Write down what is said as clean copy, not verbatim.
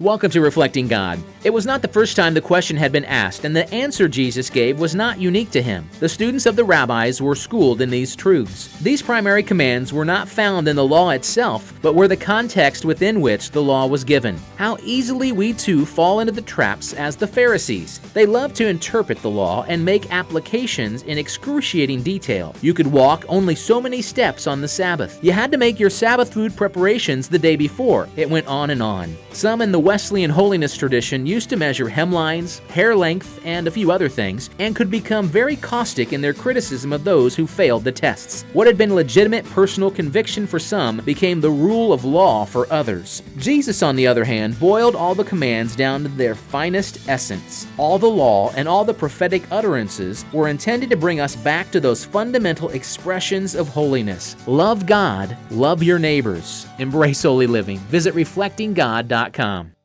Welcome to Reflecting God. It was not the first time the question had been asked, and the answer Jesus gave was not unique to him. The students of the rabbis were schooled in these truths. These primary commands were not found in the law itself, but were the context within which the law was given. How easily we too fall into the traps as the Pharisees. They love to interpret the law and make applications in excruciating detail. You could walk only so many steps on the Sabbath. You had to make your Sabbath food preparations the day before. It went on and on. Some in the Wesleyan holiness tradition used to measure hemlines, hair length, and a few other things, and could become very caustic in their criticism of those who failed the tests. What had been legitimate personal conviction for some became the rule of law for others. Jesus, on the other hand, boiled all the commands down to their finest essence. All the law and all the prophetic utterances were intended to bring us back to those fundamental expressions of holiness. Love God, love your neighbors, embrace holy living. Visit reflectinggod.com.